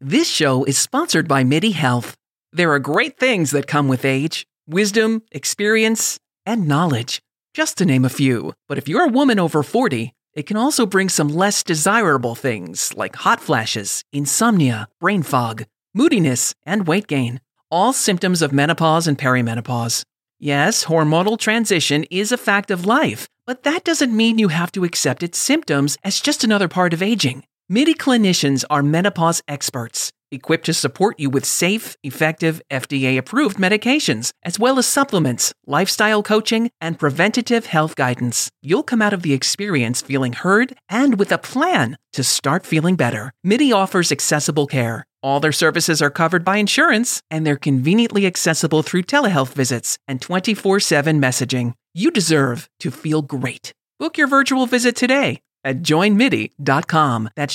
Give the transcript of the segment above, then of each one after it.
This show is sponsored by MIDI Health. There are great things that come with age: wisdom, experience, and knowledge, just to name a few. But if you're a woman over 40, it can also bring some less desirable things like hot flashes, insomnia, brain fog, moodiness, and weight gain. All symptoms of menopause and perimenopause. Yes, hormonal transition is a fact of life, but that doesn't mean you have to accept its symptoms as just another part of aging. MIDI clinicians are menopause experts, equipped to support you with safe, effective, FDA-approved medications, as well as supplements, lifestyle coaching, and preventative health guidance. You'll come out of the experience feeling heard and with a plan to start feeling better. MIDI offers accessible care. All their services are covered by insurance, and they're conveniently accessible through telehealth visits and 24/7 messaging. You deserve to feel great. Book your virtual visit today at joinmidi.com. That's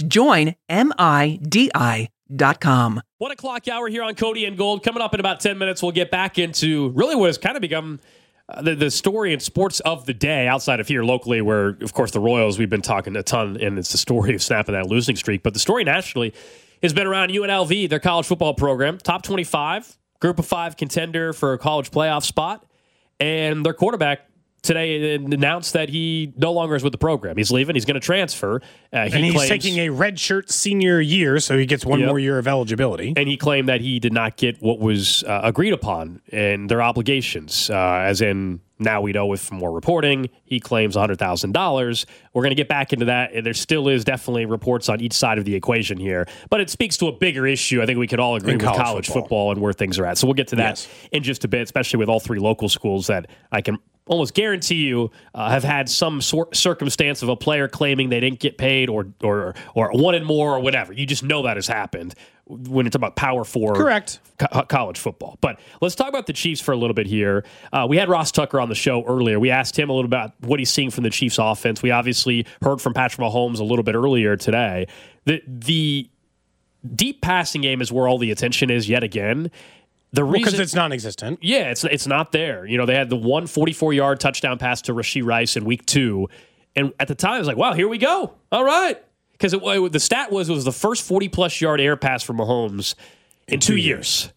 joinmidi.com. 1 o'clock hour here on Cody and Gold. Coming up in about 10 minutes, we'll get back into really what has kind of become the story in sports of the day outside of here locally, where, of course, the Royals, we've been talking a ton, and it's the story of snapping that losing streak. But the story nationally has been around UNLV, their college football program, top 25, group of 5 contender for a college playoff spot. And their quarterback today announced that he no longer is with the program. He's leaving. He's going to transfer. He's taking a redshirt senior year, so he gets one more year of eligibility. And he claimed that he did not get what was agreed upon in their obligations, as in now we know with more reporting, he claims $100,000. We're going to get back into that, and there still is definitely reports on each side of the equation here. But it speaks to a bigger issue. I think we could all agree with college football and where things are at. So we'll get to that in just a bit, especially with all 3 local schools that I can almost guarantee you have had some circumstance of a player claiming they didn't get paid or wanted more or whatever. You just know that has happened when it's about Power 4 college football. But let's talk about the Chiefs for a little bit here. We had Ross Tucker on the show earlier. We asked him a little about what he's seeing from the Chiefs offense. We obviously heard from Patrick Mahomes a little bit earlier today. The deep passing game is where all the attention is yet again. The reason, because it's non-existent. Yeah, it's not there. You know, they had the 144-yard touchdown pass to Rashee Rice in week 2. And at the time, I was like, wow, here we go. All right. Because the stat was it was the first 40-plus yard air pass for Mahomes in 2 years.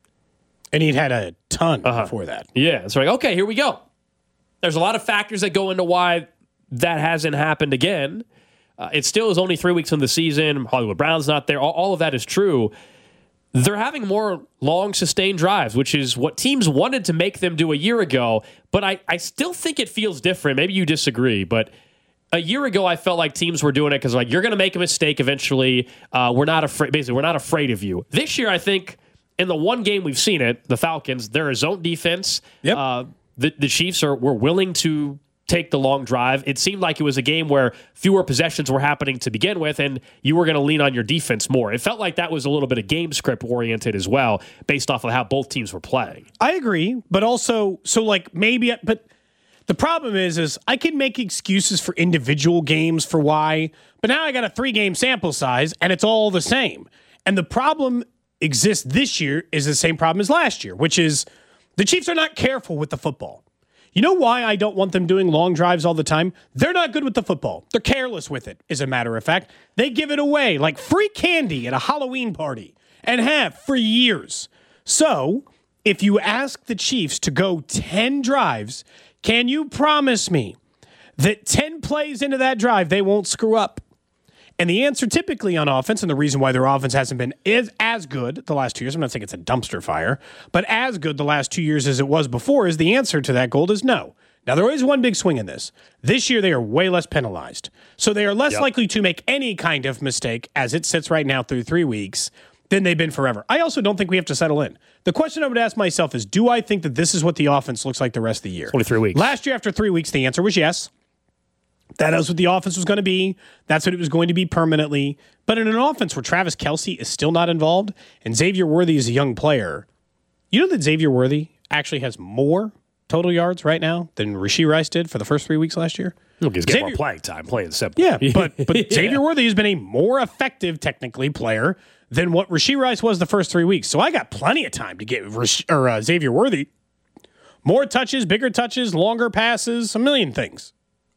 And he'd had a ton before that. Yeah, it's like, okay, here we go. There's a lot of factors that go into why that hasn't happened again. It still is only 3 weeks in the season. Hollywood Brown's not there. All of that is true. They're having more long, sustained drives, which is what teams wanted to make them do a year ago. But I still think it feels different. Maybe you disagree, but a year ago I felt like teams were doing it because like you're going to make a mistake eventually. We're not afraid. Basically, we're not afraid of you. This year, I think in the one game we've seen it, the Falcons, they're a zone defense. Yep. The Chiefs were willing to take the long drive. It seemed like it was a game where fewer possessions were happening to begin with, and you were going to lean on your defense more. It felt like that was a little bit of game script oriented as well, based off of how both teams were playing. I agree, but also, but the problem is I can make excuses for individual games for why, but now I got a 3-game sample size, and it's all the same. And the problem exists this year is the same problem as last year, which is the Chiefs are not careful with the football. You know why I don't want them doing long drives all the time? They're not good with the football. They're careless with it, as a matter of fact. They give it away like free candy at a Halloween party and have for years. So, if you ask the Chiefs to go 10 drives, can you promise me that 10 plays into that drive, they won't screw up? And the answer typically on offense, and the reason why their offense hasn't been as good the last 2 years, I'm not saying it's a dumpster fire, but as good the last 2 years as it was before, is the answer to that, Gold, is no. Now, there is one big swing in this. This year, they are way less penalized. So they are less likely to make any kind of mistake as it sits right now through 3 weeks than they've been forever. I also don't think we have to settle in. The question I would ask myself is, do I think that this is what the offense looks like the rest of the year? 23 weeks. Last year, after 3 weeks, the answer was yes. That is what the offense was going to be. That's what it was going to be permanently. But in an offense where Travis Kelce is still not involved and Xavier Worthy is a young player, you know that Xavier Worthy actually has more total yards right now than Rashee Rice did for the first 3 weeks last year? Look, he's getting more playing time, playing simple. Yeah, but Xavier Worthy has been a more effective, technically, player than what Rashee Rice was the first 3 weeks. So I got plenty of time to get Xavier Worthy more touches, bigger touches, longer passes, a million things.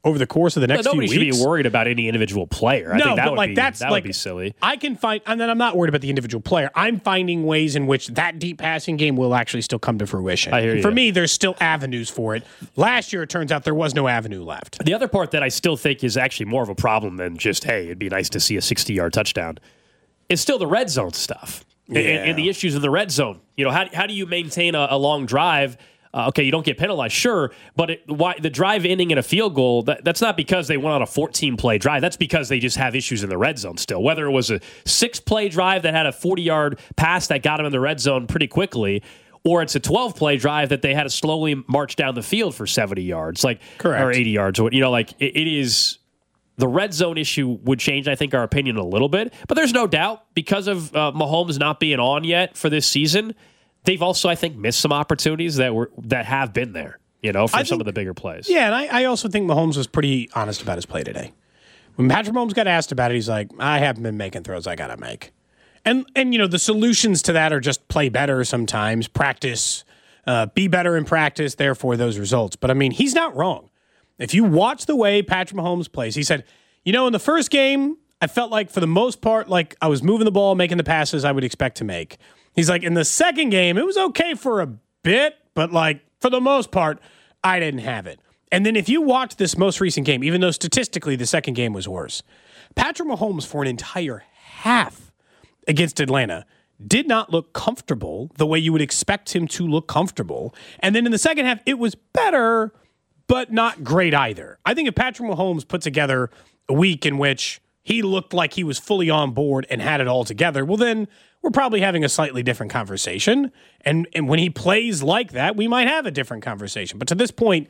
over the course of the next few weeks. Nobody should be worried about any individual player. I think that would be silly. I can find, and then I'm not worried about the individual player. I'm finding ways in which that deep passing game will actually still come to fruition. I hear you. For me, there's still avenues for it. Last year, it turns out there was no avenue left. The other part that I still think is actually more of a problem than just, hey, it'd be nice to see a 60-yard touchdown, is still the red zone stuff. Yeah. And the issues in the red zone. How do you maintain a long drive? Okay, you don't get penalized, sure, but why the drive ending in a field goal, that's not because they went on a 14-play drive. That's because they just have issues in the red zone still. Whether it was a 6-play drive that had a 40-yard pass that got them in the red zone pretty quickly, or it's a 12-play drive that they had to slowly march down the field for 70 yards, correct, or 80 yards. It is the red zone issue would change, I think, our opinion a little bit. But there's no doubt, because of Mahomes not being on yet for this season, they've also, I think, missed some opportunities that have been there, for some of the bigger plays. Yeah, and I also think Mahomes was pretty honest about his play today. When Patrick Mahomes got asked about it, he's like, I haven't been making throws I got to make. And the solutions to that are just play better sometimes, practice, be better in practice, therefore those results. But, he's not wrong. If you watch the way Patrick Mahomes plays, he said, in the first game, I felt like for the most part, like I was moving the ball, making the passes I would expect to make. He's like, in the second game, it was okay for a bit, but for the most part, I didn't have it. And then if you watch this most recent game, even though statistically the second game was worse, Patrick Mahomes for an entire half against Atlanta did not look comfortable the way you would expect him to look comfortable. And then in the second half, it was better, but not great either. I think if Patrick Mahomes put together a week in which he looked like he was fully on board and had it all together, well, then we're probably having a slightly different conversation. And when he plays like that, we might have a different conversation. But to this point,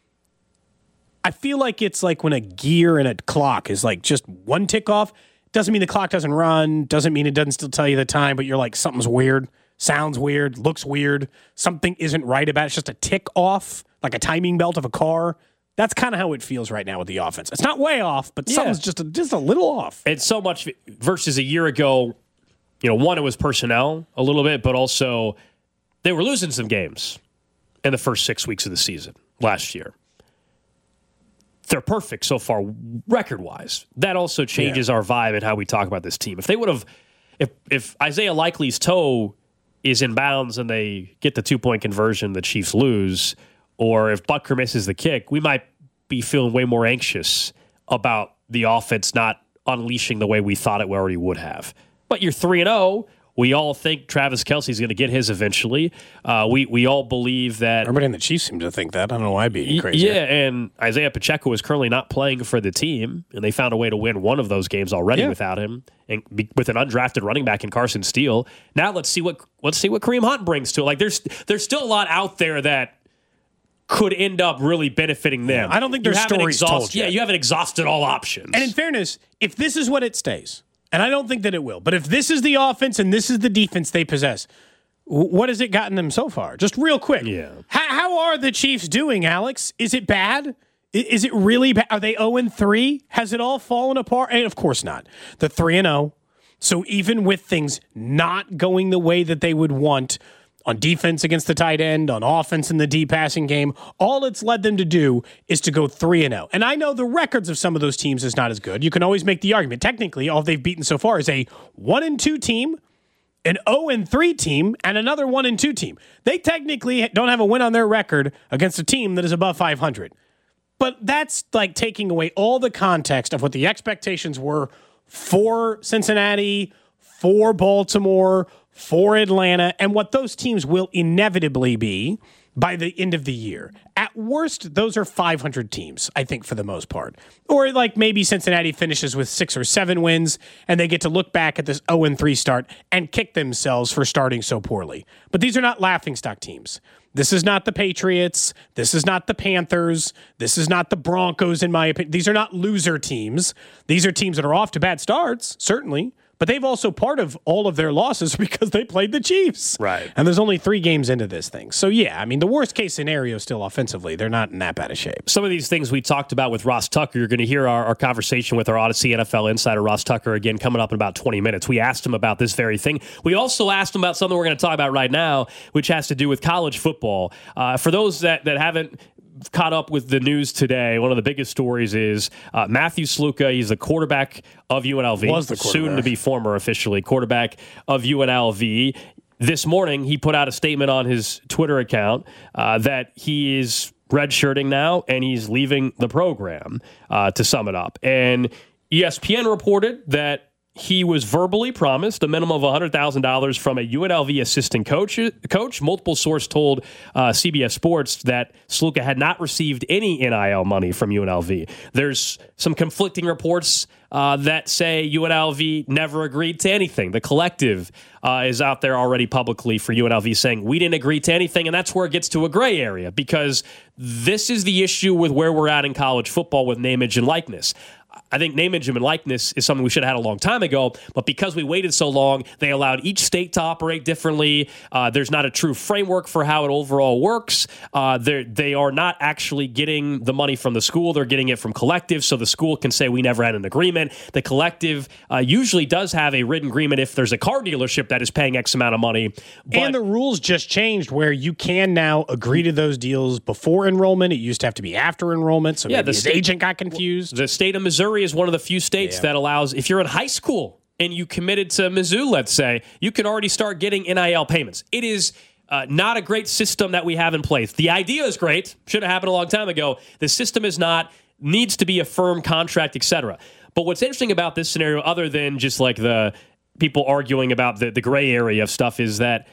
I feel like it's like when a gear in a clock is just one tick off. Doesn't mean the clock doesn't run. Doesn't mean it doesn't still tell you the time, but you're like, something's weird, sounds weird, looks weird. Something isn't right about it. It's just a tick off, like a timing belt of a car. That's kind of how it feels right now with the offense. It's not way off, but something's just a little off. It's so much versus a year ago. One, it was personnel a little bit, but also they were losing some games in the first 6 weeks of the season last year. They're perfect so far record-wise. That also changes our vibe and how we talk about this team. If they would have, if Isaiah Likely's toe is in bounds and they get the 2-point conversion, the Chiefs lose, or if Butker misses the kick, we might be feeling way more anxious about the offense not unleashing the way we thought it already would have. But you're 3-0. We all think Travis Kelce's going to get his eventually. We all believe that. Everybody in the Chiefs seem to think that. I don't know why I'd be crazy. Yeah, and Isaiah Pacheco is currently not playing for the team, and they found a way to win one of those games already without him, and with an undrafted running back in Carson Steele. Now let's see what Kareem Hunt brings to it. There's still a lot out there that could end up really benefiting them. I don't think there's stories told yet. Yeah, you haven't exhausted all options. And in fairness, if this is what it stays, and I don't think that it will, but if this is the offense and this is the defense they possess, what has it gotten them so far? Just real quick. Yeah. How are the Chiefs doing, Alex? Is it bad? Is it really bad? Are they 0-3? Has it all fallen apart? And of course not. The 3-0. So even with things not going the way that they would want on defense against the tight end, on offense in the deep passing game, all it's led them to do is to go 3-0. And I know the records of some of those teams is not as good. You can always make the argument. Technically, all they've beaten so far is a 1-2 team, an 0-3 team, and another 1-2 team. They technically don't have a win on their record against a team that is above 500. But that's like taking away all the context of what the expectations were for Cincinnati, for Baltimore, for Atlanta, and what those teams will inevitably be by the end of the year. At worst, those are 500 teams, I think, for the most part. Or like maybe Cincinnati finishes with 6 or 7 wins, and they get to look back at this 0-3 start and kick themselves for starting so poorly. But these are not laughingstock teams. This is not the Patriots. This is not the Panthers. This is not the Broncos, in my opinion. These are not loser teams. These are teams that are off to bad starts, certainly. But they've also part of all of their losses because they played the Chiefs. Right. And there's only 3 games into this thing. So, yeah, I mean, the worst case scenario is still offensively. They're not in that bad of shape. Some of these things we talked about with Ross Tucker, you're going to hear our conversation with our Odyssey NFL insider, Ross Tucker, again, coming up in about 20 minutes. We asked him about this very thing. We also asked him about something we're going to talk about right now, which has to do with college football. For those that haven't caught up with the news today, one of the biggest stories is Matthew Sluka. He's the quarterback of UNLV, soon to be former officially quarterback of UNLV. This morning, he put out a statement on his Twitter account that he is redshirting now and he's leaving the program, to sum it up. And ESPN reported that he was verbally promised a minimum of $100,000 from a UNLV assistant coach. Multiple sources told CBS Sports that Sluka had not received any NIL money from UNLV. There's some conflicting reports that say UNLV never agreed to anything. The Collective is out there already publicly for UNLV saying we didn't agree to anything, and that's where it gets to a gray area because this is the issue with where we're at in college football with name, image, and likeness. I think name, image, and likeness is something we should have had a long time ago, but because we waited so long, they allowed each state to operate differently. There's not a true framework for how it overall works. They are not actually getting the money from the school. They're getting it from Collective, so the school can say we never had an agreement. The Collective usually does have a written agreement if there's a car dealership that is paying X amount of money. And the rules just changed where you can now agree to those deals before enrollment. It used to have to be after enrollment, so maybe his agent got confused. The state of Missouri is one of the few states that allows, if you're in high school and you committed to Mizzou, let's say, you can already start getting NIL payments. It is not a great system that we have in place. The idea is great. Should have happened a long time ago. The system is not, needs to be a firm contract, etc. But what's interesting about this scenario, other than just like the people arguing about the gray area of stuff, is that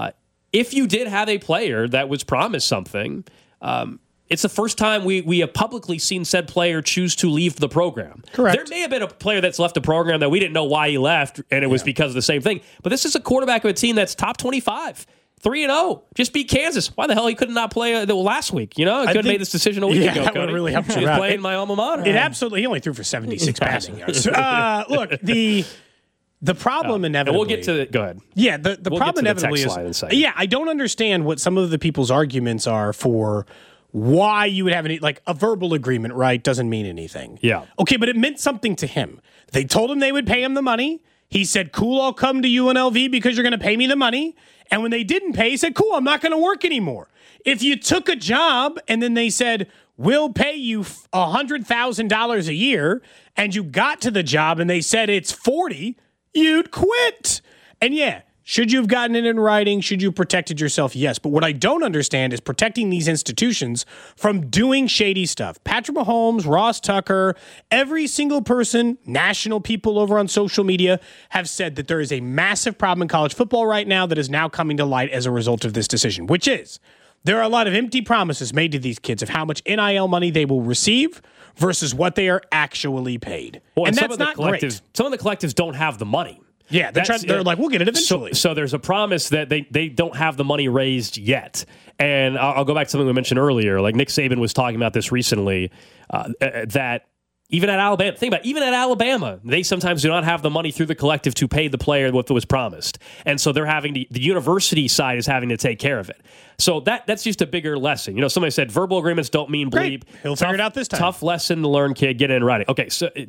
if you did have a player that was promised something, it's the first time we have publicly seen said player choose to leave the program. Correct. There may have been a player that's left the program that we didn't know why he left, and it was because of the same thing. But this is a quarterback of a team that's top 25, 3-0. Just beat Kansas. Why the hell he could not play last week? You know, I could have made this decision a week ago. That would really help you. He was playing my alma mater. It absolutely. He only threw for 76 passing yards. Look, the problem inevitably. And we'll get to go ahead. Yeah, the problem inevitably is. I don't understand what some of the people's arguments are for why you would have a verbal agreement, right? Doesn't mean anything. Yeah. Okay, but it meant something to him. They told him they would pay him the money. He said, cool, I'll come to UNLV because you're going to pay me the money. And when they didn't pay, he said, cool, I'm not going to work anymore. If you took a job and then they said, we'll pay you $100,000 a year, and you got to the job and they said it's $40,000, you'd quit. And should you have gotten it in writing? Should you have protected yourself? Yes. But what I don't understand is protecting these institutions from doing shady stuff. Patrick Mahomes, Ross Tucker, every single person, national people over on social media have said that there is a massive problem in college football right now that is now coming to light as a result of this decision, which is there are a lot of empty promises made to these kids of how much NIL money they will receive versus what they are actually paid. Well, and that's not great. Some of the collectives don't have the money. Yeah, they're like, we'll get it eventually. So there's a promise that they don't have the money raised yet. And I'll go back to something we mentioned earlier. Like Nick Saban was talking about this recently, that even at Alabama, think about it, even at Alabama, they sometimes do not have the money through the collective to pay the player what was promised. And so they're having the university side is having to take care of it. So that's just a bigger lesson. You know, somebody said verbal agreements don't mean bleep. He'll figure it out this time. Tough lesson to learn, kid. Get it in writing. Okay,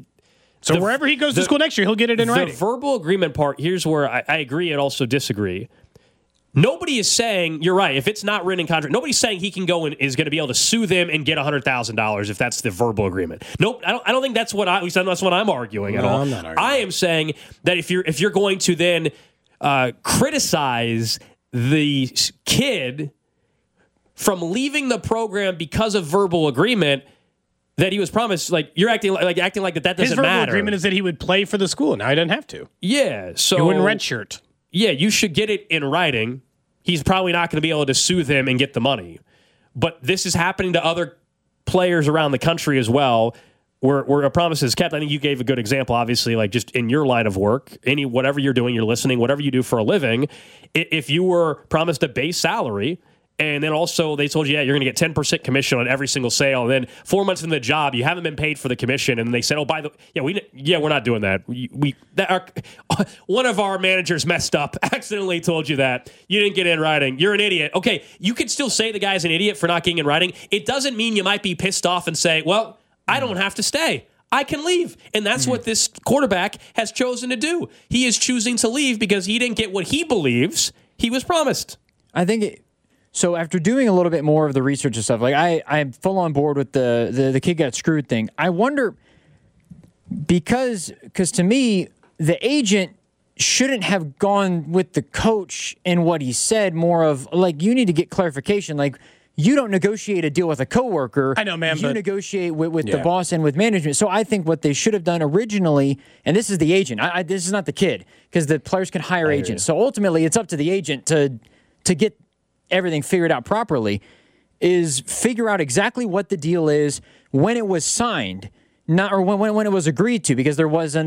so wherever he goes to school next year, he'll get it in writing. The verbal agreement part, here's where I agree and also disagree. Nobody is saying, you're right, if it's not written in contract, nobody's saying he can go and is going to be able to sue them and get $100,000 if that's the verbal agreement. Nope, I don't think that's what that's what I'm arguing at all. I'm not arguing. I am saying that if you're going to then criticize the kid from leaving the program because of verbal agreement that he was promised, like you're acting like that doesn't matter. His verbal agreement is that he would play for the school. Now he doesn't have to. Yeah, so he wouldn't redshirt. Yeah, you should get it in writing. He's probably not going to be able to sue them and get the money. But this is happening to other players around the country as well, where a promise is kept. I think you gave a good example, obviously, like just in your line of work, whatever you're doing, you're listening, whatever you do for a living, if you were promised a base salary, and then also they told you, you're going to get 10% commission on every single sale. And then 4 months into the job, you haven't been paid for the commission. And they said, oh, we're not doing that. One of our managers messed up, accidentally told you that. You didn't get it in writing. You're an idiot. Okay, you could still say the guy's an idiot for not getting in writing. It doesn't mean you might be pissed off and say, well, I don't have to stay. I can leave. And that's what this quarterback has chosen to do. He is choosing to leave because he didn't get what he believes he was promised. I think So after doing a little bit more of the research and stuff, like I'm full on board with the kid got screwed thing. I wonder because to me, the agent shouldn't have gone with the coach in what he said, more of like, you need to get clarification. Like, you don't negotiate a deal with a coworker. I know, man. You negotiate with the boss and with management. So I think what they should have done originally, and this is the agent. This is not the kid, because the players can hire agents. So ultimately, it's up to the agent to get everything figured out properly. Is figure out exactly what the deal is when it was signed, not or when it was agreed to, because there was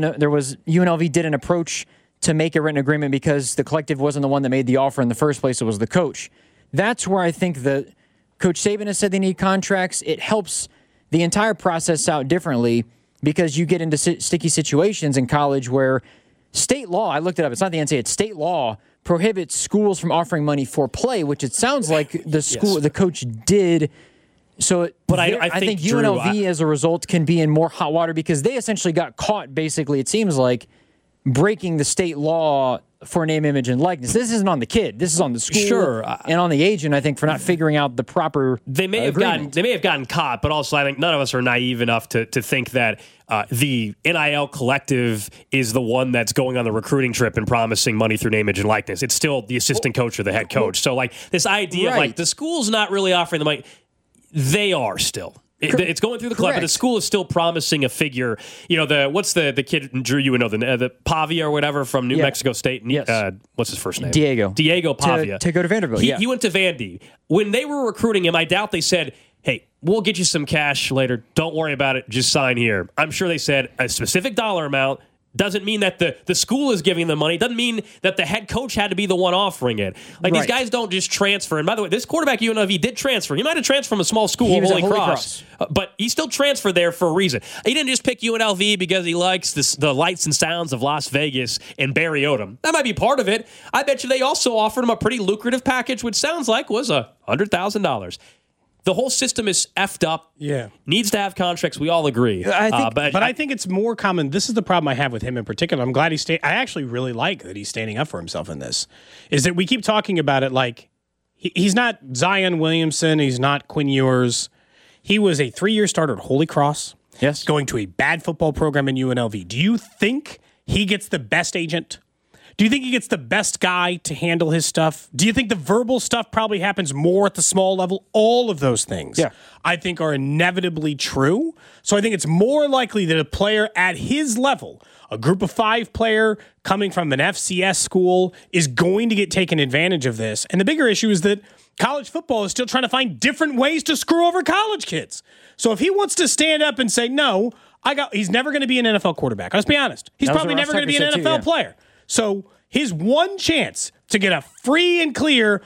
UNLV did an approach to make a written agreement because the collective wasn't the one that made the offer in the first place. It was the coach. That's where I think the Coach Saban has said they need contracts. It helps the entire process out differently because you get into sticky situations in college where state law, I looked it up, it's not the NCAA, it's state law, prohibits schools from offering money for play, which it sounds like the coach did. So, but I think UNLV, as a result, can be in more hot water because they essentially got caught, basically, it seems like, breaking the state law for name, image, and likeness. This isn't on the kid. This is on the school and on the agent, I think, for not figuring out the proper They may have gotten caught, but also I think none of us are naive enough to think that the NIL collective is the one that's going on the recruiting trip and promising money through name, image, and likeness. It's still the assistant coach or the head coach. So, like, this idea of, like, the school's not really offering the money, they are still. It's going through the club, but the school is still promising a figure. You know, what's the kid, Drew, you would know, the Pavia or whatever from New Mexico State. Yes. What's his first name? Diego Pavia. To go to Vanderbilt, He went to Vandy. When they were recruiting him, I doubt they said, hey, we'll get you some cash later. Don't worry about it. Just sign here. I'm sure they said a specific dollar amount. Doesn't mean that the school is giving them money. Doesn't mean that the head coach had to be the one offering it. Like, these guys don't just transfer. And by the way, this quarterback UNLV did transfer. He might have transferred from a small school, Holy Cross. But he still transferred there for a reason. He didn't just pick UNLV because he likes the lights and sounds of Las Vegas and Barry Odom. That might be part of it. I bet you they also offered him a pretty lucrative package, which sounds like was $100,000. The whole system is effed up. Yeah. Needs to have contracts. We all agree. I think it's more common. This is the problem I have with him in particular. I'm glad I actually really like that he's standing up for himself in this. Is that we keep talking about it like he's not Zion Williamson. He's not Quinn Ewers. He was a 3-year starter at Holy Cross. Yes. Going to a bad football program in UNLV. Do you think he gets the best agent? Do you think he gets the best guy to handle his stuff? Do you think the verbal stuff probably happens more at the small level? All of those things, I think, are inevitably true. So I think it's more likely that a player at his level, a group of 5 player coming from an FCS school, is going to get taken advantage of this. And the bigger issue is that college football is still trying to find different ways to screw over college kids. So if he wants to stand up and say, no, he's never going to be an NFL quarterback. Let's be honest. He's probably never going to be an NFL player. So his one chance to get a free and clear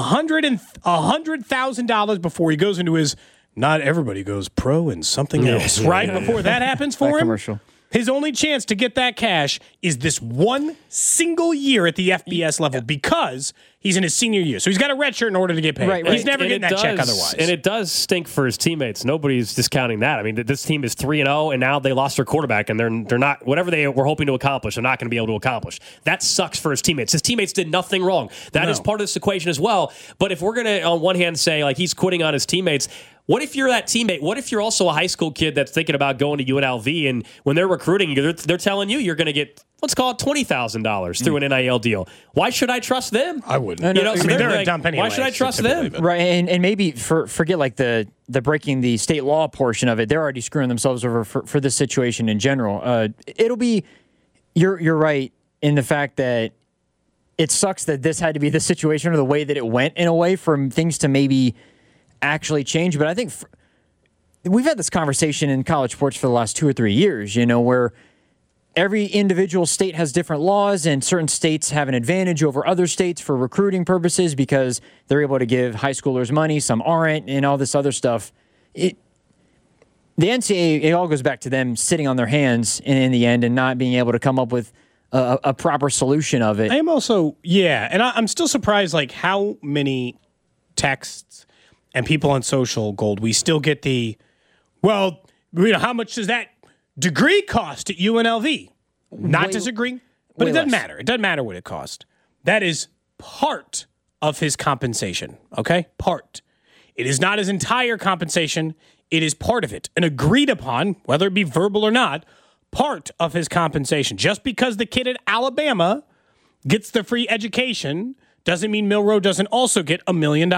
$100,000 before he goes into his not everybody goes pro in something else, right? Before that happens for him, commercial. His only chance to get that cash is this one single year at the FBS level because he's in his senior year. So he's got a red shirt in order to get paid. Right. He's never getting that check otherwise. And it does stink for his teammates. Nobody's discounting that. I mean, this team is 3-0, and now they lost their quarterback, and they're not, whatever they were hoping to accomplish, they're not going to be able to accomplish. That sucks for his teammates. His teammates did nothing wrong. That is part of this equation as well. But if we're going to, on one hand, say, like, he's quitting on his teammates, what if you're that teammate? What if you're also a high school kid that's thinking about going to UNLV, and when they're recruiting you, they're telling you you're going to get, let's call it $20,000 through an NIL deal? Why should I trust them? I wouldn't. They're a dump anyway. Why should I trust them? Right, and maybe forget like the breaking the state law portion of it. They're already screwing themselves over for this situation in general. It'll be. You're right in the fact that it sucks that this had to be the situation or the way that it went in a way for things to maybe actually change. But I think we've had this conversation in college sports for the last 2 or 3 years, where every individual state has different laws, and certain states have an advantage over other states for recruiting purposes because they're able to give high schoolers money, some aren't, and all this other stuff. The NCAA, it all goes back to them sitting on their hands in the end and not being able to come up with a proper solution of it. I am also, and I'm still surprised, like, how many texts and people on social, Gold, we still get how much does that degree cost at UNLV? Not disagreeing, but it doesn't matter. It doesn't matter what it cost. That is part of his compensation, okay? Part. It is not his entire compensation. It is part of it. And agreed upon, whether it be verbal or not, part of his compensation. Just because the kid at Alabama gets the free education doesn't mean Milroe doesn't also get $1 million.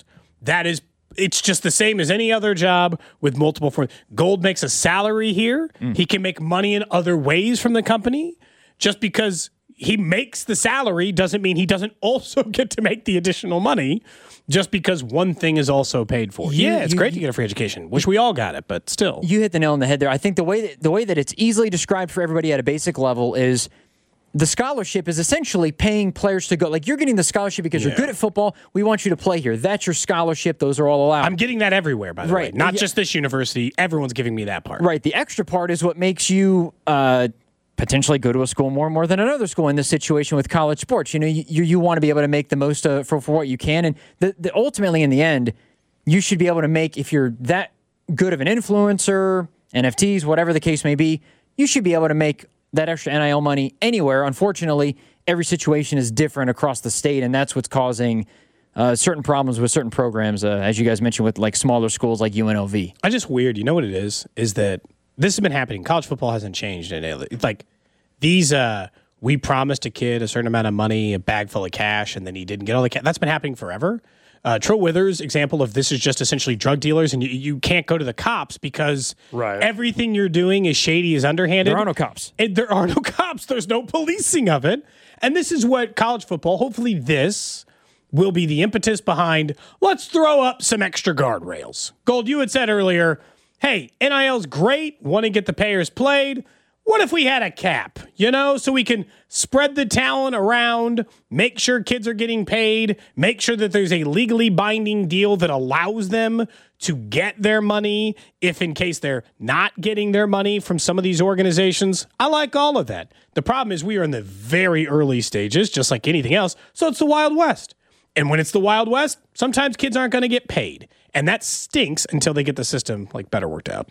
It's just the same as any other job with multiple forms. Gold makes a salary here. He can make money in other ways from the company. Just because he makes the salary doesn't mean he doesn't also get to make the additional money just because one thing is also paid for. It's great to get a free education. Wish we all got it, but still. You hit the nail on the head there. I think the way that it's easily described for everybody at a basic level is the scholarship is essentially paying players to go. Like, you're getting the scholarship because you're good at football. We want you to play here. That's your scholarship. Those are all allowed. I'm getting that everywhere, by the way. Not just this university. Everyone's giving me that part. Right. The extra part is what makes you potentially go to a school more than another school in this situation with college sports. You know, you want to be able to make the most for what you can. And ultimately, in the end, you should be able to make, if you're that good of an influencer, NFTs, whatever the case may be, you should be able to make that extra NIL money anywhere. Unfortunately, every situation is different across the state, and that's what's causing certain problems with certain programs, as you guys mentioned, with like smaller schools like UNLV. I just weird. You know what it is that this has been happening. College football hasn't changed. It's like these, we promised a kid a certain amount of money, a bag full of cash, and then he didn't get all the cash. That's been happening forever. Trill Withers' example of this is just essentially drug dealers, and you can't go to the cops because everything you're doing is shady, is underhanded. There are no cops. There are no cops. There's no policing of it. And this is what college football, hopefully this will be the impetus behind, let's throw up some extra guardrails. Gold, you had said earlier, hey, NIL's great, want to get the payers played. What if we had a cap, so we can spread the talent around, make sure kids are getting paid, make sure that there's a legally binding deal that allows them to get their money if in case they're not getting their money from some of these organizations. I like all of that. The problem is we are in the very early stages, just like anything else, so it's the Wild West. And when it's the Wild West, sometimes kids aren't going to get paid. And that stinks until they get the system better worked out.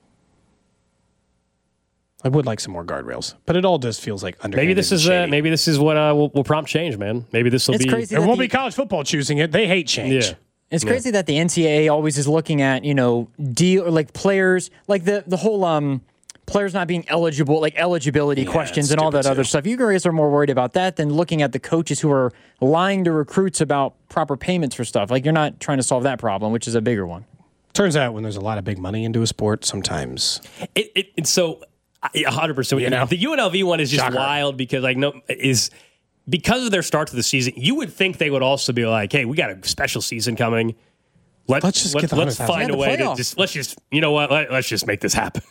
I would like some more guardrails, but it all just feels like underhanded. Maybe this is what will prompt change, man. Maybe this will be. Crazy. It won't be college football choosing it. They hate change. Yeah. It's crazy that the NCAA always is looking at deal or like players, like the whole players not being eligible, like eligibility questions and all that other stuff. You guys are more worried about that than looking at the coaches who are lying to recruits about proper payments for stuff. Like, you're not trying to solve that problem, which is a bigger one. Turns out when there's a lot of big money into a sport, sometimes it's so. 100%. The UNLV one is just wild because because of their start to the season. You would think they would also be like, "Hey, we got a special season coming. Let's find a way to just let's just make this happen.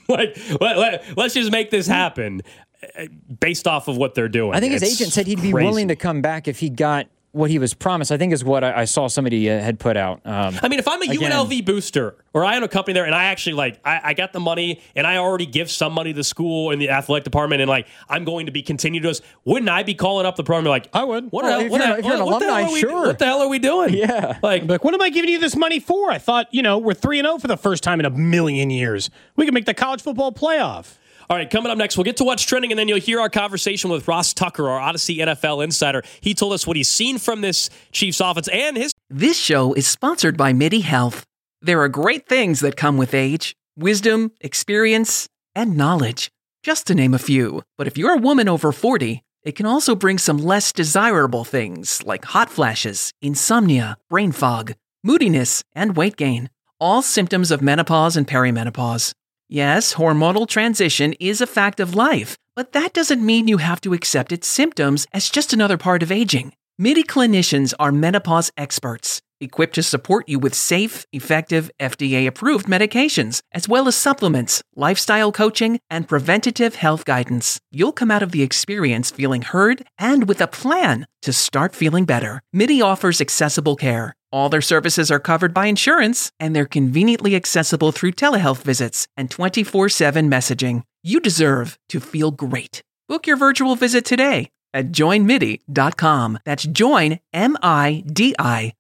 Let's just make this happen based off of what they're doing." I think his agent said he'd be willing to come back if he got what he was promised, I think, is what I saw somebody had put out. If I'm a UNLV booster or I own a company there and I actually I got the money and I already give some money to the school and the athletic department and I'm going to be continued to us, wouldn't I be calling up the program like, I would. If you're an alumni, sure. What the hell are we doing? Yeah. Like, what am I giving you this money for? I thought, we're 3-0 for the first time in a million years. We can make the college football playoff. All right, coming up next, we'll get to what's trending, and then you'll hear our conversation with Ross Tucker, our Odyssey NFL insider. He told us what he's seen from this Chiefs offense and his... This show is sponsored by MIDI Health. There are great things that come with age, wisdom, experience, and knowledge, just to name a few. But if you're a woman over 40, it can also bring some less desirable things like hot flashes, insomnia, brain fog, moodiness, and weight gain. All symptoms of menopause and perimenopause. Yes, hormonal transition is a fact of life, but that doesn't mean you have to accept its symptoms as just another part of aging. MIDI clinicians are menopause experts, equipped to support you with safe, effective, FDA-approved medications, as well as supplements, lifestyle coaching, and preventative health guidance. You'll come out of the experience feeling heard and with a plan to start feeling better. MIDI offers accessible care. All their services are covered by insurance, and they're conveniently accessible through telehealth visits and 24/7 messaging. You deserve to feel great. Book your virtual visit today at joinmidi.com. That's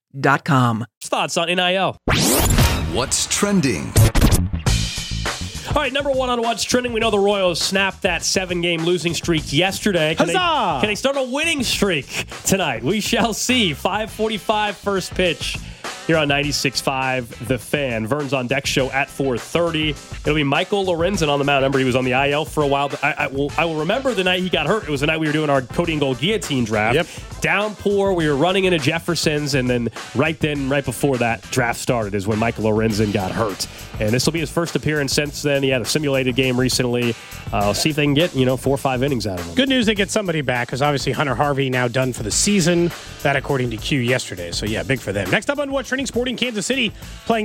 joinmidi.com. Thoughts on NIL? What's trending? All right, number one on what's trending. We know the Royals snapped that 7-game losing streak yesterday. Can they start a winning streak tonight? We shall see. 5:45 first pitch here on 96.5 The Fan. Vern's on Deck show at 4:30. It'll be Michael Lorenzen on the mound. Remember, he was on the IL for a while. I will remember the night he got hurt. It was the night we were doing our Cody and Gold Guillotine draft. Yep. Downpour. We were running into Jefferson's, and then right before that draft started is when Michael Lorenzen got hurt. And this will be his first appearance since then. He had a simulated game recently. I'll see if they can get 4 or 5 innings out of him. Good news they get somebody back, because obviously Hunter Harvey now done for the season. That according to Q yesterday. So yeah, big for them. Next up on What's Trending, Sporting Kansas City playing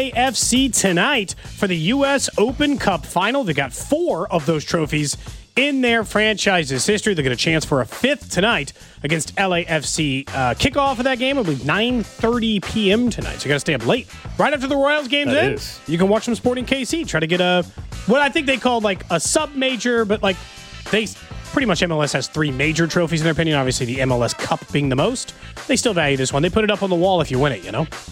LAFC tonight for the U.S. Open Cup final. They got 4 of those trophies in their franchise's history. They get a chance for a 5th tonight against LAFC. Kickoff of that game will be 9:30 p.m. tonight. So you got to stay up late. Right after the Royals game's in, you can watch some Sporting KC. Try to get what I think they call like a sub-major, but like they pretty much MLS has 3 major trophies in their opinion. Obviously the MLS Cup being the most. They still value this one. They put it up on the wall if you win it,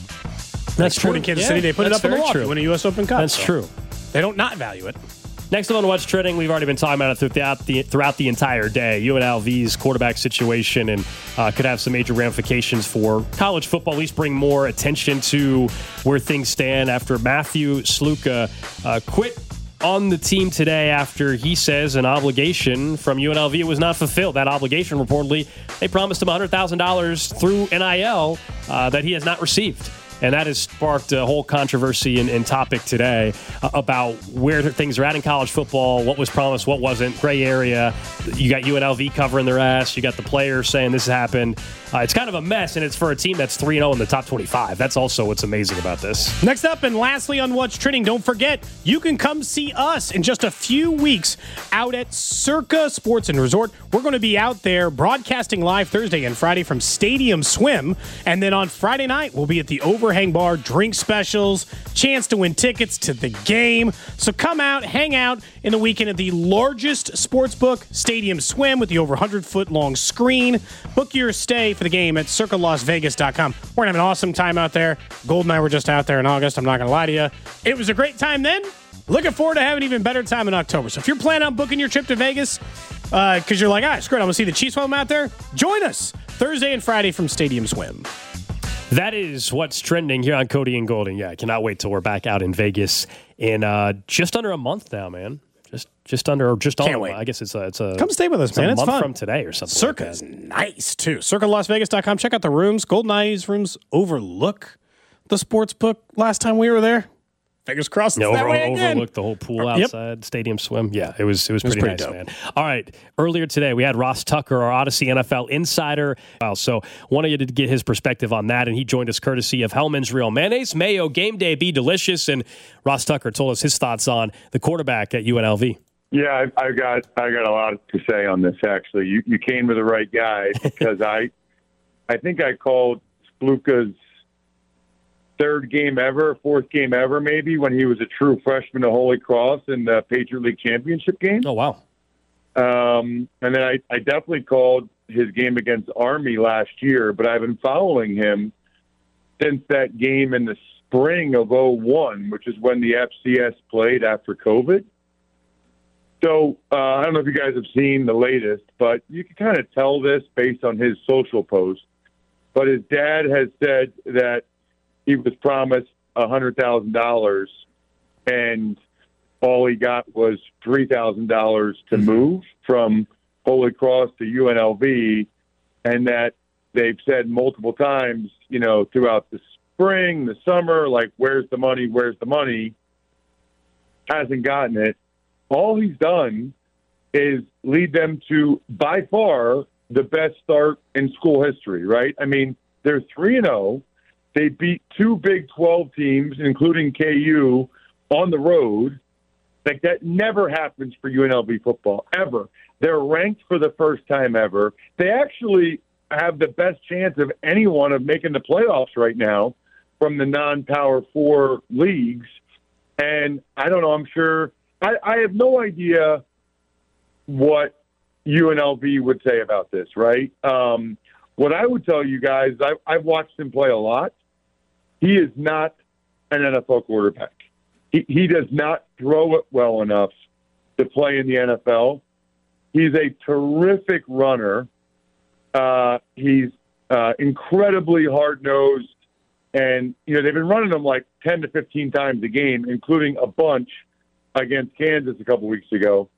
That's true. Sporting Kansas City, they put it up on the wall if you win a U.S. Open Cup. That's true. They don't not value it. Next up on What's Trending, we've already been talking about it throughout the entire day. UNLV's quarterback situation and could have some major ramifications for college football, at least bring more attention to where things stand after Matthew Sluka quit on the team today after he says an obligation from UNLV was not fulfilled. That obligation, reportedly, they promised him $100,000 through NIL that he has not received. And that has sparked a whole controversy and topic today about where things are at in college football, what was promised, what wasn't, gray area. You got UNLV covering their ass. You got the players saying this happened. It's kind of a mess, and it's for a team that's 3-0 in the top 25. That's also what's amazing about this. Next up, and lastly on What's Trending, don't forget, you can come see us in just a few weeks out at Circa Sports and Resort. We're going to be out there broadcasting live Thursday and Friday from Stadium Swim, and then on Friday night, we'll be at the Overhang Bar, drink specials, chance to win tickets to the game. So come out, hang out in the weekend at the largest sports book, Stadium Swim, with the over 100-foot-long screen. Book your stay for the game at circalasvegas.com. We're going to have an awesome time out there. Gold and I were just out there in August. I'm not going to lie to you. It was a great time then. Looking forward to having an even better time in October. So if you're planning on booking your trip to Vegas because you're like, screw it, I'm going to see the Chiefs while I'm out there, join us Thursday and Friday from Stadium Swim. That is What's Trending here on Cody and Golden. Yeah, I cannot wait till we're back out in Vegas in just under a month now, man. Can't wait. I guess it's a come stay with us, man. It's a month fun. From today or something. Circa is nice too. CircaLasVegas.com. Check out the rooms. Golden Eye's rooms overlook the sports book. Last time we were there, fingers crossed. Overlooked the whole pool outside, Stadium Swim. Yeah, it was pretty nice, dope. Man. All right, earlier today we had Ross Tucker, our Odyssey NFL insider. So wanted to get his perspective on that, and he joined us courtesy of Hellman's Real Mayonnaise. Mayo, game day, be delicious. And Ross Tucker told us his thoughts on the quarterback at UNLV. Yeah, I got a lot to say on this. Actually, you came to the right guy because I think I called Sluka's 3rd game ever, 4th game ever, maybe, when he was a true freshman at Holy Cross in the Patriot League championship game. Oh, wow. And then I definitely called his game against Army last year, but I've been following him since that game in the spring of 2001, which is when the FCS played after COVID. So I don't know if you guys have seen the latest, but you can kind of tell this based on his social post. But his dad has said that he was promised $100,000, and all he got was $3,000 to move from Holy Cross to UNLV, and that they've said multiple times, throughout the spring, the summer, like, where's the money? Where's the money? Hasn't gotten it. All he's done is lead them to, by far, the best start in school history, right? I mean, they're 3-0. They beat 2 Big 12 teams, including KU, on the road. Like, that never happens for UNLV football, ever. They're ranked for the first time ever. They actually have the best chance of anyone of making the playoffs right now from the non-Power 4 leagues. And I don't know, I'm sure – I have no idea what UNLV would say about this, right? What I would tell you guys, I've watched him play a lot. He is not an NFL quarterback. He does not throw it well enough to play in the NFL. He's a terrific runner. He's incredibly hard-nosed. And, they've been running him like 10 to 15 times a game, including a bunch against Kansas a couple weeks ago.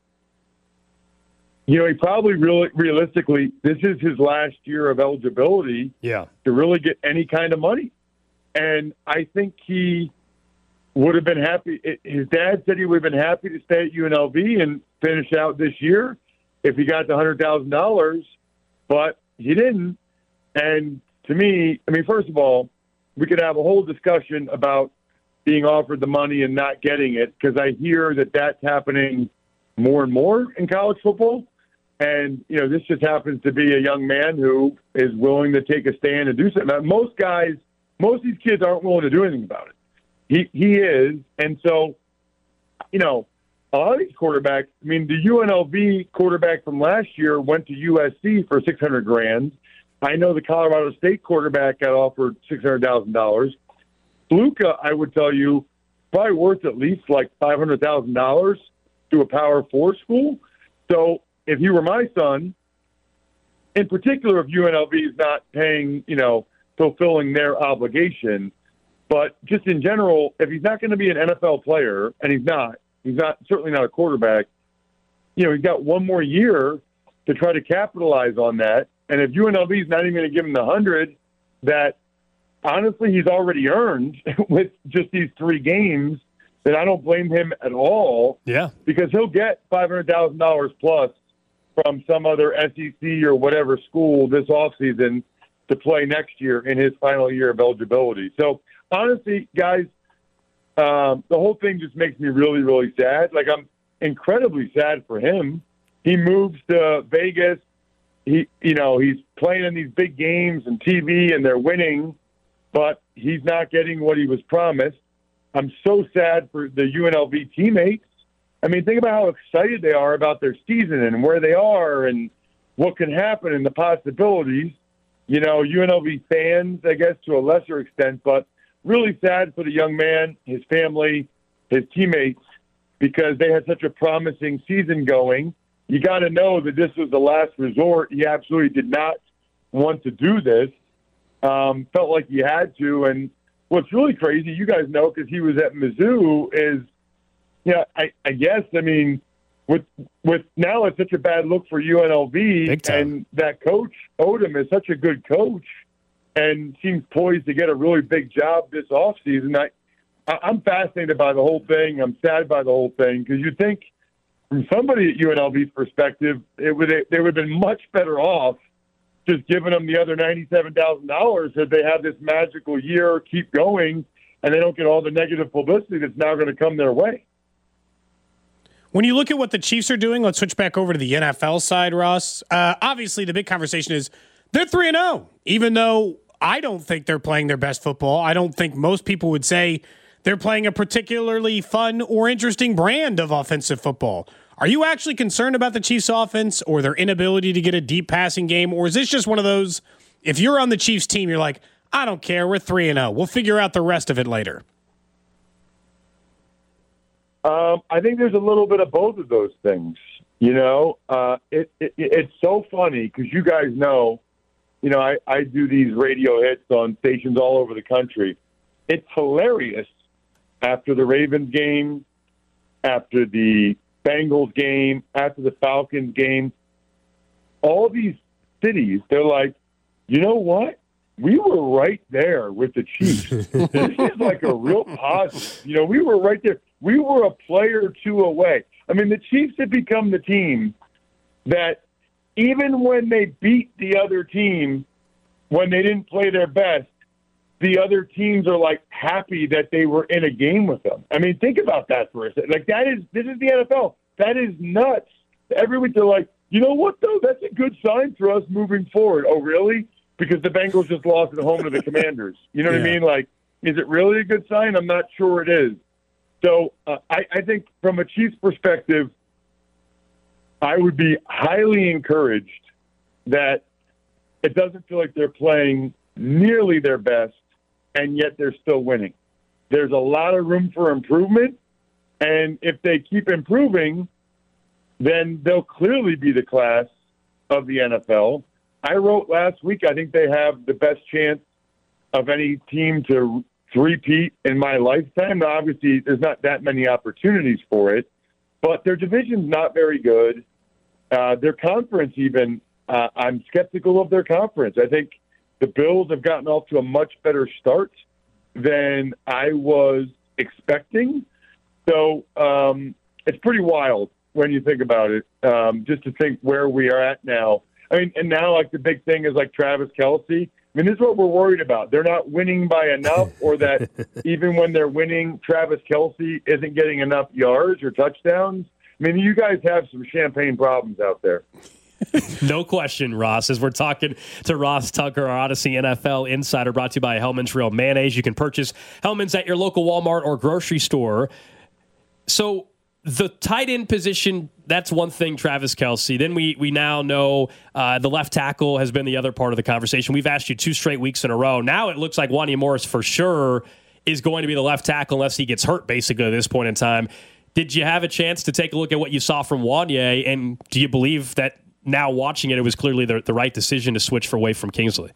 He probably realistically, this is his last year of eligibility to really get any kind of money. And I think he would have been happy. His dad said he would have been happy to stay at UNLV and finish out this year if he got the $100,000, but he didn't. And to me, first of all, we could have a whole discussion about being offered the money and not getting it, because I hear that that's happening more and more in college football. And, this just happens to be a young man who is willing to take a stand and do something. Now, most of these kids aren't willing to do anything about it. He is. And so, a lot of these quarterbacks, the UNLV quarterback from last year went to USC for $600,000. I know the Colorado State quarterback got offered $600,000. Luka, I would tell you, probably worth at least like $500,000 to a Power 4 school. So if you were my son, in particular, if UNLV is not paying, fulfilling their obligation, but just in general, if he's not going to be an NFL player, and he's not certainly not a quarterback, he's got one more year to try to capitalize on that. And if UNLV is not even going to give him the 100 that honestly he's already earned with just these 3 games, then I don't blame him at all. Yeah. Because he'll get $500,000 plus from some other SEC or whatever school this offseason to play next year in his final year of eligibility. So honestly, guys, the whole thing just makes me really, really sad. Like, I'm incredibly sad for him. He moves to Vegas. He's playing in these big games and TV, and they're winning, but he's not getting what he was promised. I'm so sad for the UNLV teammates. Think about how excited they are about their season and where they are and what can happen and the possibilities. UNLV fans, I guess, to a lesser extent, but really sad for the young man, his family, his teammates, because they had such a promising season going. You got to know that this was the last resort. He absolutely did not want to do this. Felt like he had to. And what's really crazy, you guys know, because he was at Mizzou, is, I guess, with now it's such a bad look for UNLV, and that coach, Odom, is such a good coach and seems poised to get a really big job this offseason. I'm fascinated by the whole thing. I'm sad by the whole thing, because you think, from somebody at UNLV's perspective, they would have been much better off just giving them the other $97,000 that they have this magical year, keep going, and they don't get all the negative publicity that's now going to come their way. When you look at what the Chiefs are doing, let's switch back over to the NFL side, Ross. Obviously, the big conversation is they're 3-0, even though I don't think they're playing their best football. I don't think most people would say they're playing a particularly fun or interesting brand of offensive football. Are you actually concerned about the Chiefs' offense or their inability to get a deep passing game? Or is this just one of those, if you're on the Chiefs team, you're like, I don't care, we're 3-0. We'll figure out the rest of it later? I think there's a little bit of both of those things. It's so funny because you guys know, I do these radio hits on stations all over the country. It's hilarious. After the Ravens game, after the Bengals game, after the Falcons game, all these cities, they're like, you know what? We were right there with the Chiefs. This is like a real positive. We were right there. We were a player or two away. The Chiefs have become the team that even when they beat the other team, when they didn't play their best, the other teams are like happy that they were in a game with them. Think about that for a second. Like, this is the NFL. That is nuts. Every week they're like, you know what though? That's a good sign for us moving forward. Oh, really? Because the Bengals just lost at home to the Commanders. You know what I mean? Like, is it really a good sign? I'm not sure it is. So I think from a Chiefs perspective, I would be highly encouraged that it doesn't feel like they're playing nearly their best, and yet they're still winning. There's a lot of room for improvement, And if they keep improving, then they'll clearly be the class of the NFL. I wrote last week, I think they have the best chance of any team to repeat in my lifetime. Now, obviously, there's not that many opportunities for it, but their division's not very good. Their conference even, I'm skeptical of their conference. I think the Bills have gotten off to a much better start than I was expecting. So it's pretty wild when you think about it, just to think where we are at now. I mean, and now, like, the big thing is, like, Travis Kelce. I mean, this is what we're worried about. They're not winning by enough, or that even when they're winning, Travis Kelce isn't getting enough yards or touchdowns. I mean, you guys have some champagne problems out there. No question, Ross. As we're talking to Ross Tucker, our Odyssey NFL insider, brought to you by Hellman's Real Mayonnaise. You can purchase Hellman's at your local Walmart or grocery store. So the tight end position, that's one thing, Travis Kelce. Then we now know the left tackle has been the other part of the conversation. We've asked you 2 straight weeks in a row. Now it looks like Wanya Morris for sure is going to be the left tackle unless he gets hurt, basically, at this point in time. Did you have a chance to take a look at what you saw from Wanya, and do you believe that now watching it was clearly the right decision to switch away from Kingsley?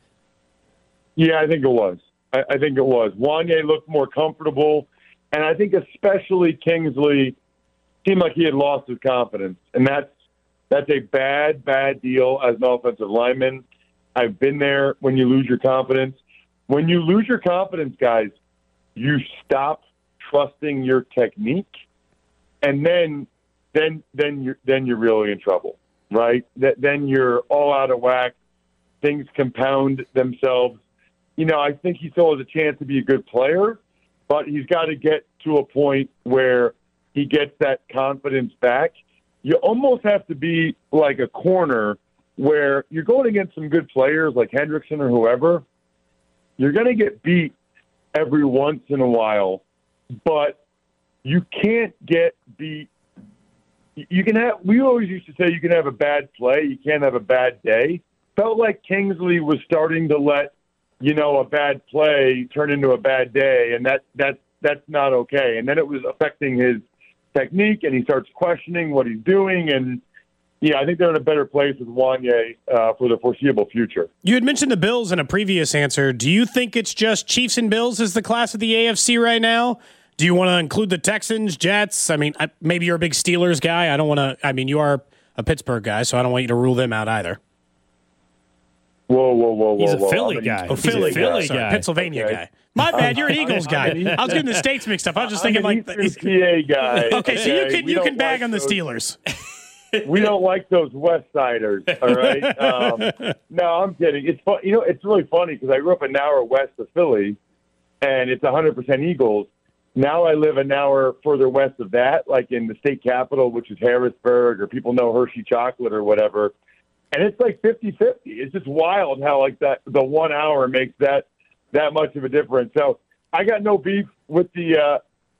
Yeah, I think it was. I think it was. Wanya looked more comfortable, and I think especially Kingsley seemed like he had lost his confidence, and that's a bad deal as an offensive lineman. I've been there when you lose your confidence. When you lose your confidence, guys, you stop trusting your technique, and then you're really in trouble, right? Then you're all out of whack. Things compound themselves. You know, I think he still has a chance to be a good player, but he's got to get to a point where he gets that confidence back. You almost have to be like a corner where you're going against some good players like Hendrickson or whoever. You're going to get beat every once in a while, but you can't get beat. We always used to say you can have a bad play, you can't have a bad day. Felt like Kingsley was starting to let, a bad play turn into a bad day, and that's not okay. And then it was affecting his technique, and he starts questioning what he's doing. And yeah, I think they're in a better place with Wanya for the foreseeable future. You had mentioned the Bills in a previous answer. Do you think it's just Chiefs and Bills as the class of the AFC right now? Do you want to include the Texans, Jets? I mean, maybe you're a big Steelers guy. I don't want to. I mean, you are a Pittsburgh guy, so I don't want you to rule them out either. Whoa. He's a Philly guy. Oh, Philly guy. Pennsylvania guy. My bad, you're an Eagles guy. I was getting the states mixed up. I was just thinking like PA guy. Okay, so you can bag on the Steelers. We don't like those West Siders, all right? No, I'm kidding. It's fun. It's really funny because I grew up an hour west of Philly, and it's 100% Eagles. Now I live an hour further west of that, like in the state capital, which is Harrisburg, or people know Hershey Chocolate or whatever. And it's like 50-50. It's just wild how like the 1 hour makes that much of a difference. So I got no beef with the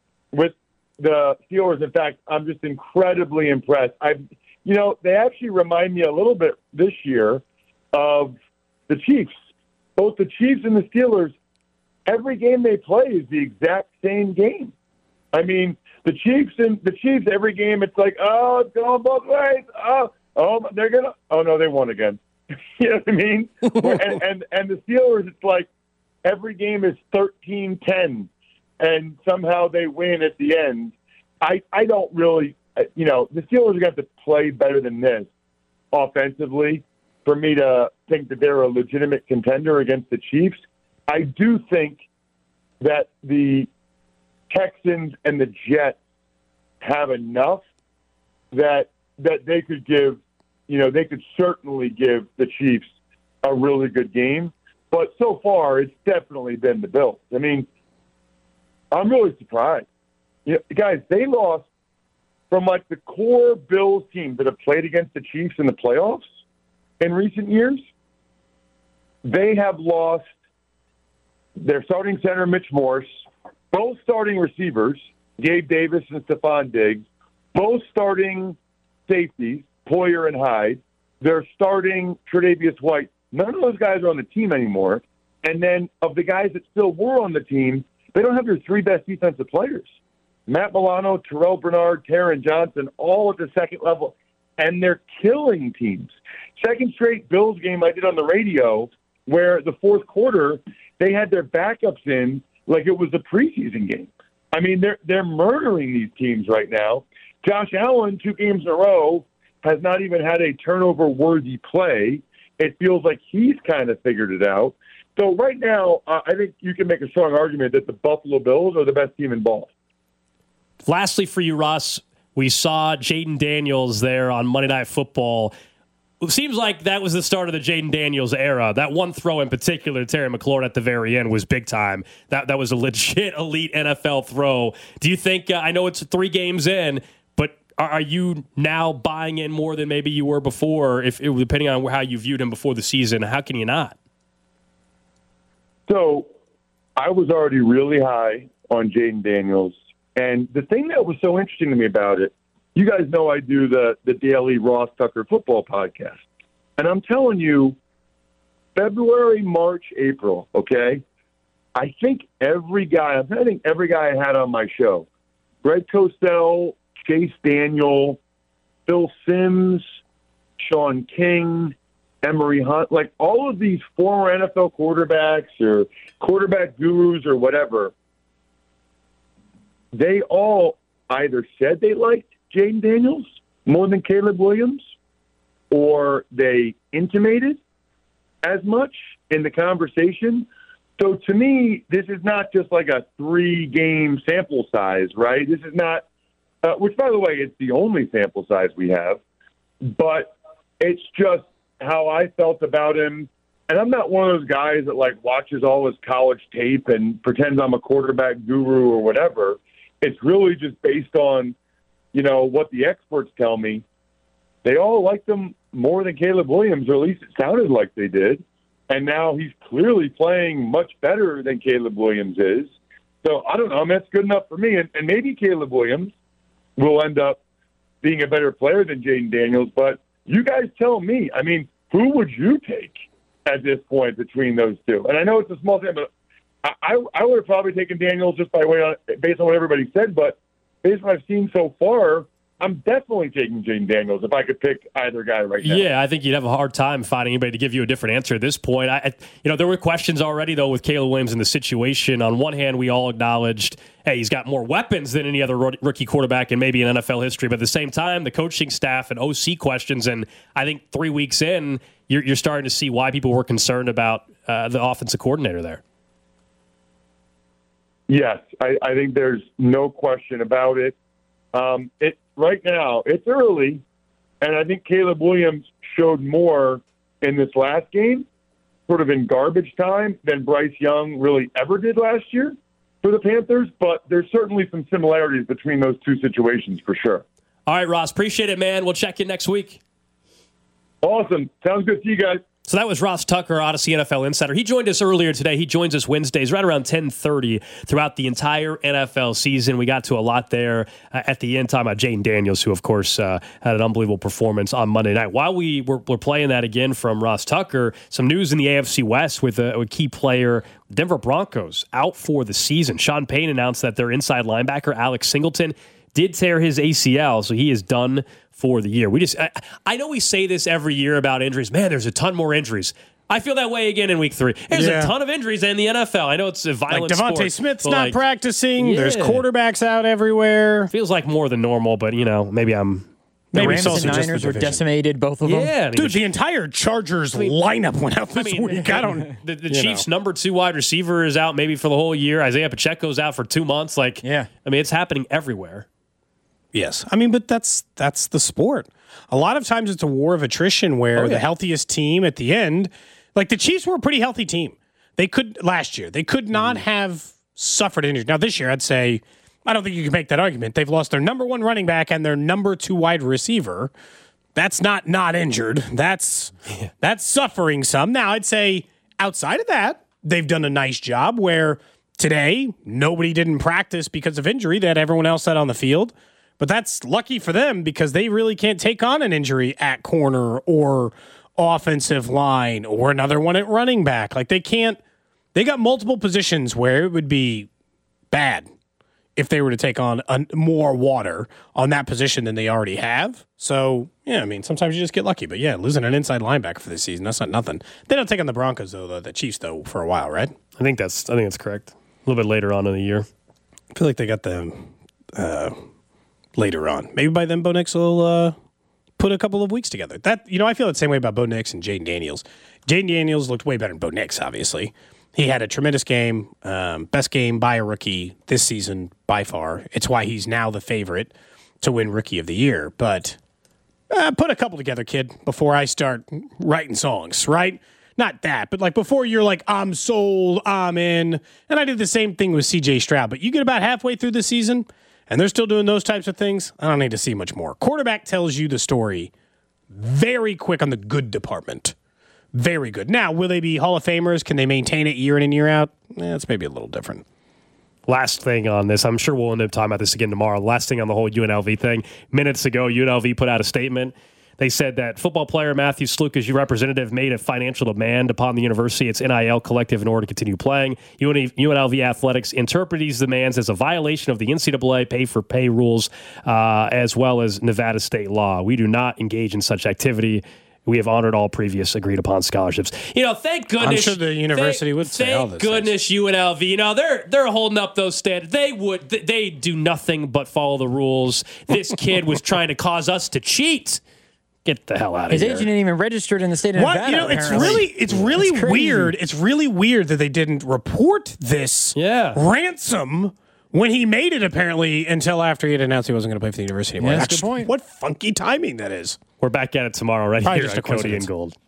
Steelers. In fact, I'm just incredibly impressed. They actually remind me a little bit this year of the Chiefs. Both the Chiefs and the Steelers, every game they play is the exact same game. I mean, the Chiefs, every game it's like, oh, it's going both ways. They're gonna. Oh no, they won again. You know what I mean? and the Steelers, it's like every game is 13-10, and somehow they win at the end. I don't really. The Steelers are going to have to play better than this offensively for me to think that they're a legitimate contender against the Chiefs. I do think that the Texans and the Jets have enough that they could give, they could certainly give the Chiefs a really good game. But so far, it's definitely been the Bills. I mean, I'm really surprised. Guys, they lost from like the core Bills team that have played against the Chiefs in the playoffs in recent years. They have lost their starting center, Mitch Morse, both starting receivers, Gabe Davis and Stephon Diggs, both starting safeties, Poyer and Hyde. They're starting Tre'Davious White. None of those guys are on the team anymore. And then of the guys that still were on the team, they don't have their 3 best defensive players. Matt Milano, Terrell Bernard, Taron Johnson, all at the second level, and they're killing teams. Second straight Bills game I did on the radio where the fourth quarter they had their backups in like it was a preseason game. I mean, they're murdering these teams right now. Josh Allen, 2 games in a row, has not even had a turnover-worthy play. It feels like he's kind of figured it out. So right now, I think you can make a strong argument that the Buffalo Bills are the best team in ball. Lastly for you, Ross, we saw Jayden Daniels there on Monday Night Football. It seems like that was the start of the Jayden Daniels era. That one throw in particular, Terry McLaurin at the very end, was big time. That was a legit elite NFL throw. Do you think, I know it's 3 games in, but are you now buying in more than maybe you were before, depending on how you viewed him before the season? How can you not? So I was already really high on Jayden Daniels. And the thing that was so interesting to me about it, you guys know I do the daily Ross Tucker football podcast. And I'm telling you, February, March, April, okay, I think every guy I had on my show, Greg Cosell, Chase Daniel, Phil Simms, Sean King, Emory Hunt, like all of these former NFL quarterbacks or quarterback gurus or whatever, they all either said they liked Jayden Daniels more than Caleb Williams, or they intimated as much in the conversation. So to me, this is not just like a 3-game sample size, right? This is not, which by the way, it's the only sample size we have, but it's just how I felt about him. And I'm not one of those guys that like watches all his college tape and pretends I'm a quarterback guru or whatever. It's really just based on, what the experts tell me. They all liked him more than Caleb Williams, or at least it sounded like they did. And now he's clearly playing much better than Caleb Williams is. So I don't know. I mean, that's good enough for me. And maybe Caleb Williams will end up being a better player than Jayden Daniels. But you guys tell me. I mean, who would you take at this point between those two? And I know it's a small thing, but I would have probably taken Daniels just based on what everybody said. But based on what I've seen so far, I'm definitely taking Jayden Daniels if I could pick either guy right now. Yeah, I think you'd have a hard time finding anybody to give you a different answer at this point. There were questions already, though, with Caleb Williams in the situation. On one hand, we all acknowledged, hey, he's got more weapons than any other rookie quarterback in maybe in NFL history. But at the same time, the coaching staff and OC questions, and I think 3 weeks in, you're starting to see why people were concerned about the offensive coordinator there. Yes, I think there's no question about it. Right now, it's early, and I think Caleb Williams showed more in this last game, sort of in garbage time, than Bryce Young really ever did last year for the Panthers, but there's certainly some similarities between those two situations for sure. All right, Ross, appreciate it, man. We'll check in next week. Awesome. Sounds good to you guys. So that was Ross Tucker, Odyssey NFL Insider. He joined us earlier today. He joins us Wednesdays right around 10:30 throughout the entire NFL season. We got to a lot there at the end, talking about Jayden Daniels, who, of course, had an unbelievable performance on Monday night. While we're playing that again from Ross Tucker, some news in the AFC West with a key player, Denver Broncos, out for the season. Sean Payne announced that their inside linebacker, Alex Singleton, did tear his ACL, so he is done for the year. I know we say this every year about injuries. Man, there's a ton more injuries. I feel that way again in week 3. There's a ton of injuries in the NFL. I know it's a violent sport. Devontae Smith's not practicing. Yeah. There's quarterbacks out everywhere. Feels like more than normal, but, maybe I'm... The Rams and Niners were decimated, both of them. Yeah, dude, the entire Chargers lineup went out this week. The Chiefs' number 2 wide receiver is out maybe for the whole year. Isaiah Pacheco's out for 2 months. It's happening everywhere. Yes. But that's the sport. A lot of times it's a war of attrition where the healthiest team at the end, like the Chiefs were a pretty healthy team. Last year, they could not have suffered injury. Now this year, I'd say, I don't think you can make that argument. They've lost their number 1 running back and their number 2 wide receiver. That's not injured. That's suffering some. Now I'd say outside of that, they've done a nice job where today nobody didn't practice because of injury that everyone else had on the field. But that's lucky for them because they really can't take on an injury at corner or offensive line or another one at running back. Like they got multiple positions where it would be bad if they were to take on more water on that position than they already have. So, yeah, I mean, sometimes you just get lucky. But, yeah, losing an inside linebacker for this season, that's not nothing. They don't take on the Broncos, though, the Chiefs, though, for a while, right? I think that's correct. A little bit later on in the year. I feel like they got them later on. Maybe by then Bo Nix will put a couple of weeks together. I feel the same way about Bo Nix and Jaden Daniels. Jaden Daniels looked way better than Bo Nix, obviously. He had a tremendous game, best game by a rookie this season by far. It's why he's now the favorite to win Rookie of the Year. But put a couple together, kid, before I start writing songs, right? Not that, but like before you're like, I'm sold, I'm in. And I did the same thing with C.J. Stroud. But you get about halfway through the season, and they're still doing those types of things, I don't need to see much more. Quarterback tells you the story very quick on the good department. Very good. Now, will they be Hall of Famers? Can they maintain it year in and year out? That's maybe a little different. Last thing on this, I'm sure we'll end up talking about this again tomorrow. Last thing on the whole UNLV thing. Minutes ago, UNLV put out a statement. They said that football player Matthew Sluka's representative made a financial demand upon the university, its NIL collective, in order to continue playing. UNLV Athletics interpret these demands as a violation of the NCAA pay-for-pay rules, as well as Nevada state law. We do not engage in such activity. We have honored all previous agreed-upon scholarships. Thank goodness. I'm sure the university would say all this. Thank goodness UNLV. They're holding up those standards. They do nothing but follow the rules. This kid was trying to cause us to cheat. Get the hell out of here. His agent ain't even registered in the state of Nevada. It's really weird. It's really weird that they didn't report this ransom when he made it, apparently, until after he had announced he wasn't going to play for the university anymore. Yeah, that's a good point. What funky timing that is. We're back at it tomorrow, right? Probably here on Cody and Gold.